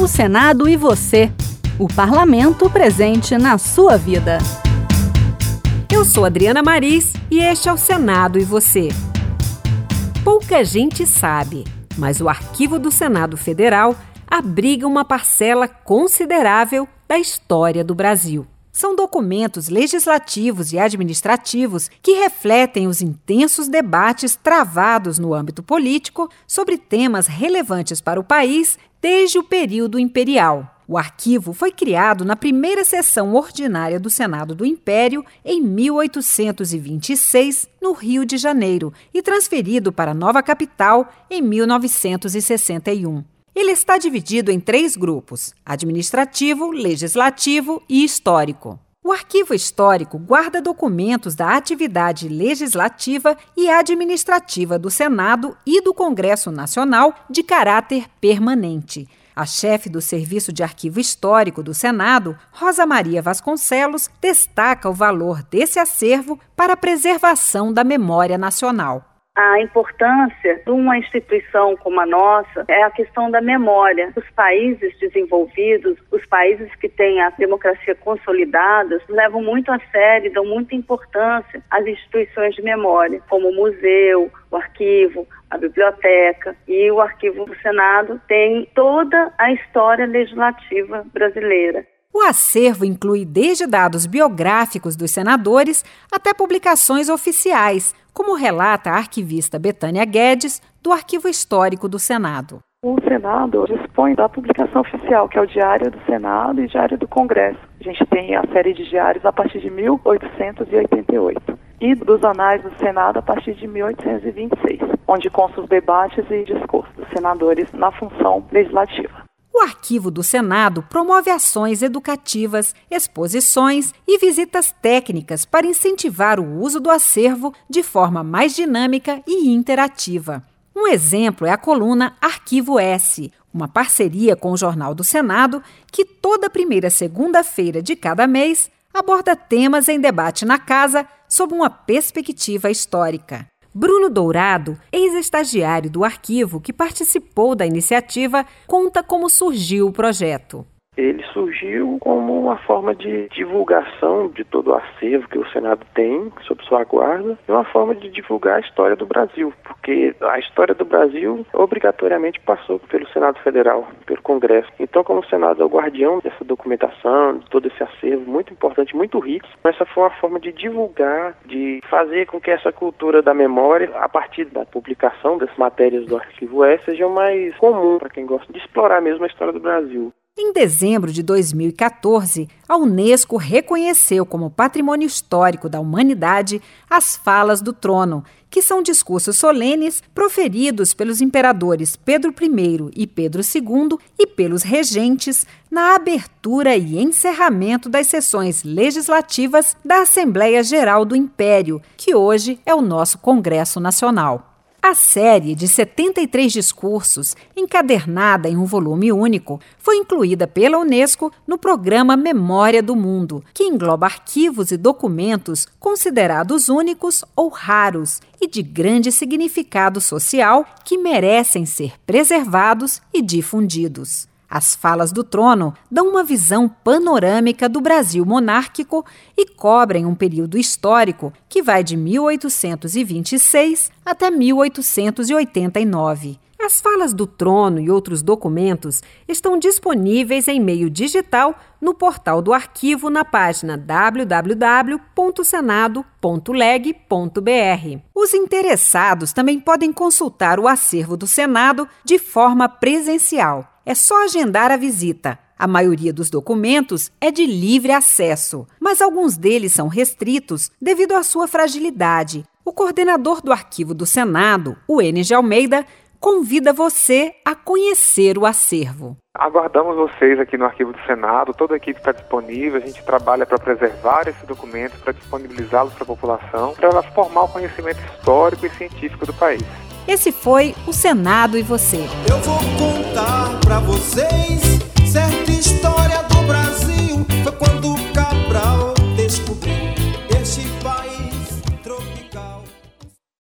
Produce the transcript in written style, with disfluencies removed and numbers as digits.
O Senado e você. O parlamento presente na sua vida. Eu sou Adriana Maris e este é o Senado e você. Pouca gente sabe, mas o Arquivo do Senado Federal abriga uma parcela considerável da história do Brasil. São documentos legislativos e administrativos que refletem os intensos debates travados no âmbito político sobre temas relevantes para o país desde o período imperial. O arquivo foi criado na primeira sessão ordinária do Senado do Império em 1826, no Rio de Janeiro, e transferido para a nova capital em 1961. Ele está dividido em 3 grupos: administrativo, legislativo e histórico. O arquivo histórico guarda documentos da atividade legislativa e administrativa do Senado e do Congresso Nacional de caráter permanente. A chefe do Serviço de Arquivo Histórico do Senado, Rosa Maria Vasconcelos, destaca o valor desse acervo para a preservação da memória nacional. A importância de uma instituição como a nossa é a questão da memória. Os países desenvolvidos, os países que têm a democracia consolidada, levam muito a sério, dão muita importância às instituições de memória, como o museu, o arquivo, a biblioteca. E o Arquivo do Senado tem toda a história legislativa brasileira. O acervo inclui desde dados biográficos dos senadores até publicações oficiais, como relata a arquivista Betânia Guedes, do Arquivo Histórico do Senado. O Senado dispõe da publicação oficial, que é o Diário do Senado e Diário do Congresso. A gente tem a série de diários a partir de 1888 e dos Anais do Senado a partir de 1826, onde constam os debates e discursos dos senadores na função legislativa. O Arquivo do Senado promove ações educativas, exposições e visitas técnicas para incentivar o uso do acervo de forma mais dinâmica e interativa. Um exemplo é a coluna Arquivo S, uma parceria com o Jornal do Senado que toda primeira segunda-feira de cada mês aborda temas em debate na casa sob uma perspectiva histórica. Bruno Dourado, ex-estagiário do arquivo que participou da iniciativa, conta como surgiu o projeto. Ele surgiu como uma forma de divulgação de todo o acervo que o Senado tem sob sua guarda e uma forma de divulgar a história do Brasil, porque a história do Brasil obrigatoriamente passou pelo Senado Federal, pelo Congresso. Então, como o Senado é o guardião dessa documentação, de todo esse acervo muito importante, muito rico, essa foi uma forma de divulgar, de fazer com que essa cultura da memória, a partir da publicação das matérias do Arquivo S, seja mais comum para quem gosta de explorar mesmo a história do Brasil. Em dezembro de 2014, a Unesco reconheceu como Patrimônio Histórico da Humanidade as Falas do Trono, que são discursos solenes proferidos pelos imperadores Pedro I e Pedro II e pelos regentes na abertura e encerramento das sessões legislativas da Assembleia Geral do Império, que hoje é o nosso Congresso Nacional. A série de 73 discursos, encadernada em um volume único, foi incluída pela Unesco no programa Memória do Mundo, que engloba arquivos e documentos considerados únicos ou raros e de grande significado social que merecem ser preservados e difundidos. As Falas do Trono dão uma visão panorâmica do Brasil monárquico e cobrem um período histórico que vai de 1826 até 1889. As Falas do Trono e outros documentos estão disponíveis em meio digital no portal do arquivo na página www.senado.leg.br. Os interessados também podem consultar o acervo do Senado de forma presencial. É só agendar a visita. A maioria dos documentos é de livre acesso, mas alguns deles são restritos devido à sua fragilidade. O coordenador do Arquivo do Senado, o Enes Almeida, convida você a conhecer o acervo. Aguardamos vocês aqui no Arquivo do Senado, toda a equipe está disponível, a gente trabalha para preservar esses documentos, para disponibilizá-los para a população, para formar o conhecimento histórico e científico do país. Esse foi o Senado e você. Eu vou contar pra vocês certa história